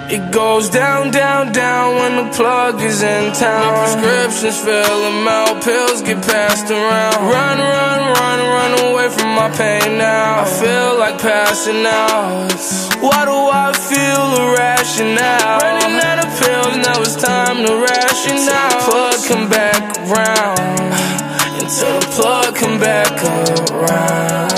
It goes down, down, down when the plug is in town. My prescriptions fill them out, pills get passed around. Run, run, run, run away from my pain now. I feel like passing out. Why do I feel irrational? Running out of pills, now it's time to ration out. Plug come back around, until the plug come back around.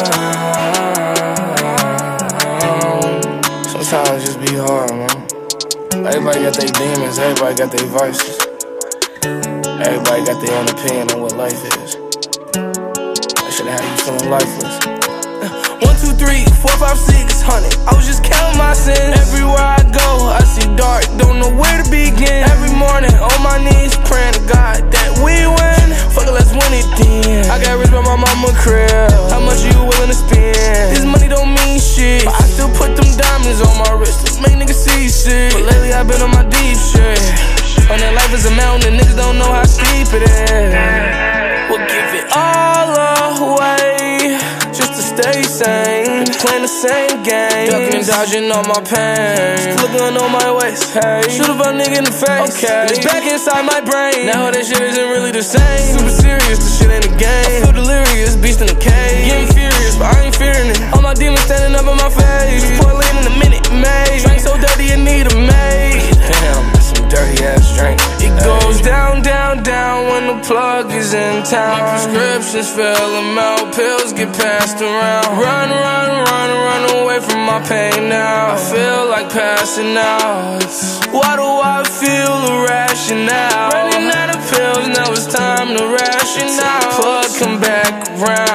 Sometimes it just be hard, man. Everybody got their demons, everybody got their vices. Everybody got their own opinion on what life is. That should have you feeling lifeless. 1, 2, 3, 4, 5, 600. I was just counting my sins. Everywhere I go, I see dark, don't know where to begin. Every morning, on my knees, praying to God that we win. Fuck it, let's win it then. I got rich by my mama crib. How much you willing to spend? This money don't mean shit, but I still put them diamonds on my wrist. Let's make niggas see shit. But lately I've been on my deep shit. On that life is a mountain, niggas don't know how steep it is. We'll give it all away just to stay sane. Playing the same game, ducking and dodging all my pain. Still a gun on my waist, hey. Shoot a bum nigga in the face, okay. It's back inside my brain. Now that shit isn't really the same. Super serious, this shit ain't a game. I feel delirious, beast in the cave. Getting furious, but I ain't fearing it. All my demons standing up in my face. Pour lean in a minute, mate. Drink so dirty, you need a maid. Damn, that's some dirty ass drink. It goes down, down, down when the plug is in town. My prescriptions fill them out, pills get passed around. Run, run, run, run away from my pain now. I feel like passing out. Why do I feel irrational? Running out of pills, now it's time to ration out. Plug come back around.